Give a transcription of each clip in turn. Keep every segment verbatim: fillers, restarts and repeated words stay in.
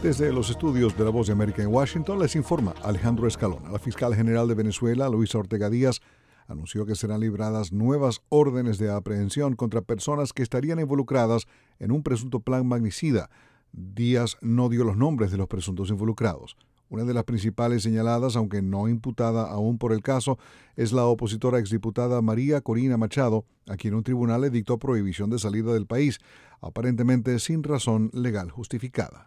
Desde los estudios de La Voz de América en Washington les informa Alejandro Escalona. La fiscal general de Venezuela, Luisa Ortega Díaz, anunció que serán libradas nuevas órdenes de aprehensión contra personas que estarían involucradas en un presunto plan magnicida. Díaz no dio los nombres de los presuntos involucrados. Una de las principales señaladas, aunque no imputada aún por el caso, es la opositora exdiputada María Corina Machado, a quien un tribunal le dictó prohibición de salida del país, aparentemente sin razón legal justificada.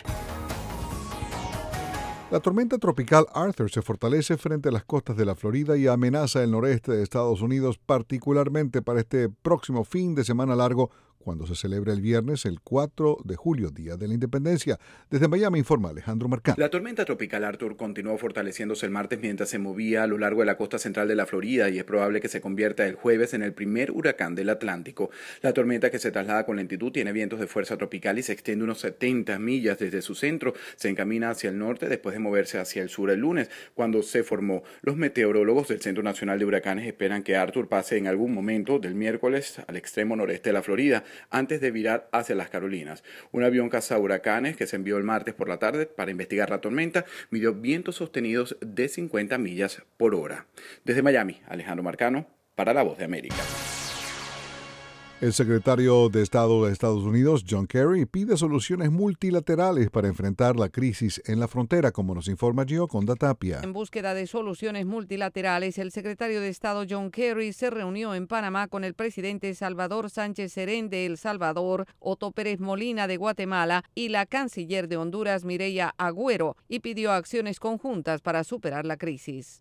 La tormenta tropical Arthur se fortalece frente a las costas de la Florida y amenaza el noreste de Estados Unidos, particularmente para este próximo fin de semana largo, cuando se celebra el viernes el cuatro de julio, Día de la Independencia. Desde Miami informa Alejandro Marcán. La tormenta tropical Arthur continuó fortaleciéndose el martes mientras se movía a lo largo de la costa central de la Florida y es probable que se convierta el jueves en el primer huracán del Atlántico. La tormenta, que se traslada con lentitud, tiene vientos de fuerza tropical y se extiende unos setenta millas desde su centro. Se encamina hacia el norte después de moverse hacia el sur el lunes, cuando se formó. Los meteorólogos del Centro Nacional de Huracanes esperan que Arthur pase en algún momento del miércoles al extremo noreste de la Florida, antes de virar hacia las Carolinas. Un avión cazahuracanes que se envió el martes por la tarde para investigar la tormenta midió vientos sostenidos de cincuenta millas por hora. Desde Miami, Alejandro Marcano, para La Voz de América. El secretario de Estado de Estados Unidos, John Kerry, pide soluciones multilaterales para enfrentar la crisis en la frontera, como nos informa Gioconda Tapia. En búsqueda de soluciones multilaterales, el secretario de Estado John Kerry se reunió en Panamá con el presidente Salvador Sánchez Serén de El Salvador, Otto Pérez Molina de Guatemala y la canciller de Honduras, Mireya Agüero, y pidió acciones conjuntas para superar la crisis.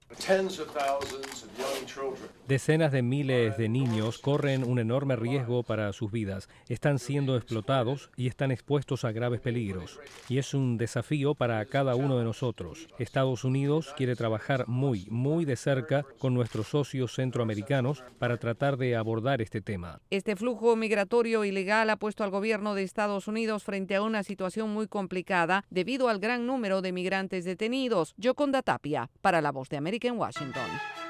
Decenas de miles de niños corren un enorme riesgo para sus vidas. Están siendo explotados y están expuestos a graves peligros. Y es un desafío para cada uno de nosotros. Estados Unidos quiere trabajar muy, muy de cerca con nuestros socios centroamericanos para tratar de abordar este tema. Este flujo migratorio ilegal ha puesto al gobierno de Estados Unidos frente a una situación muy complicada debido al gran número de migrantes detenidos. Gioconda Tapia, para La Voz de América en Washington.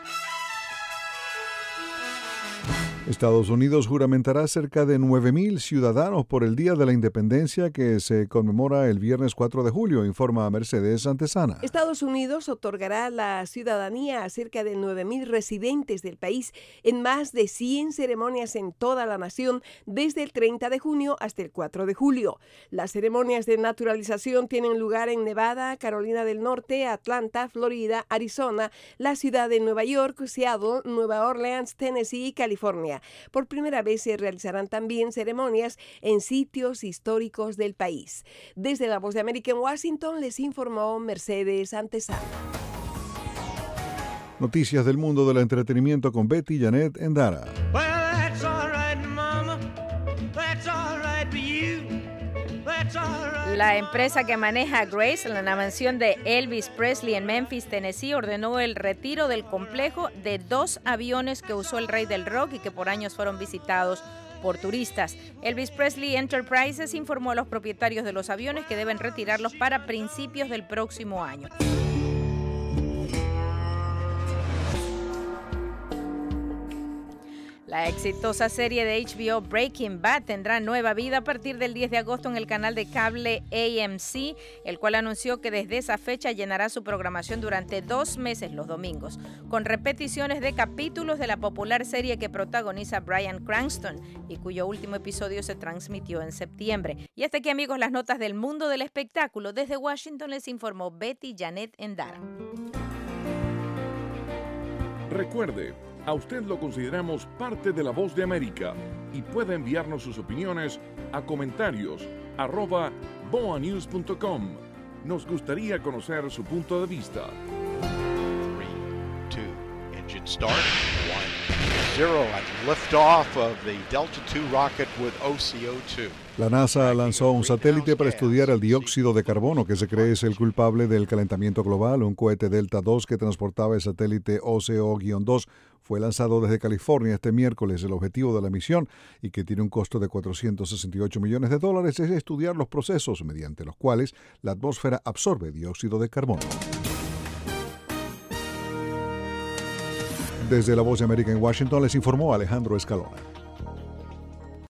Estados Unidos juramentará cerca de nueve mil ciudadanos por el Día de la Independencia que se conmemora el viernes cuatro de julio, informa Mercedes Santesana. Estados Unidos otorgará la ciudadanía a cerca de nueve mil residentes del país en más de cien ceremonias en toda la nación desde el treinta de junio hasta el cuatro de julio. Las ceremonias de naturalización tienen lugar en Nevada, Carolina del Norte, Atlanta, Florida, Arizona, la ciudad de Nueva York, Seattle, Nueva Orleans, Tennessee y California. Por primera vez se realizarán también ceremonias en sitios históricos del país. Desde La Voz de América en Washington les informó Mercedes Antesana. Noticias del mundo del entretenimiento con Betty Janet Endara. Well, that's all right, mama. That's all right for you. That's all right. La empresa que maneja Graceland, la mansión de Elvis Presley en Memphis, Tennessee, ordenó el retiro del complejo de dos aviones que usó el rey del rock y que por años fueron visitados por turistas. Elvis Presley Enterprises informó a los propietarios de los aviones que deben retirarlos para principios del próximo año. La exitosa serie de H B O Breaking Bad tendrá nueva vida a partir del diez de agosto en el canal de cable A M C, el cual anunció que desde esa fecha llenará su programación durante dos meses los domingos, con repeticiones de capítulos de la popular serie que protagoniza Bryan Cranston y cuyo último episodio se transmitió en septiembre. Y hasta aquí, amigos, las notas del mundo del espectáculo. Desde Washington les informó Betty Janet Endara. Recuerde, a usted lo consideramos parte de La Voz de América y puede enviarnos sus opiniones a comentarios arroba boa news punto com. Nos gustaría conocer su punto de vista. three, two, engine start, one, zero, and liftoff of the Delta two rocket with O C O two. La NASA lanzó un satélite para estudiar el dióxido de carbono, que se cree es el culpable del calentamiento global. Un cohete Delta dos que transportaba el satélite O C O dos fue lanzado desde California este miércoles. El objetivo de la misión, y que tiene un costo de cuatrocientos sesenta y ocho millones de dólares, es estudiar los procesos mediante los cuales la atmósfera absorbe dióxido de carbono. Desde La Voz de América en Washington les informó Alejandro Escalona.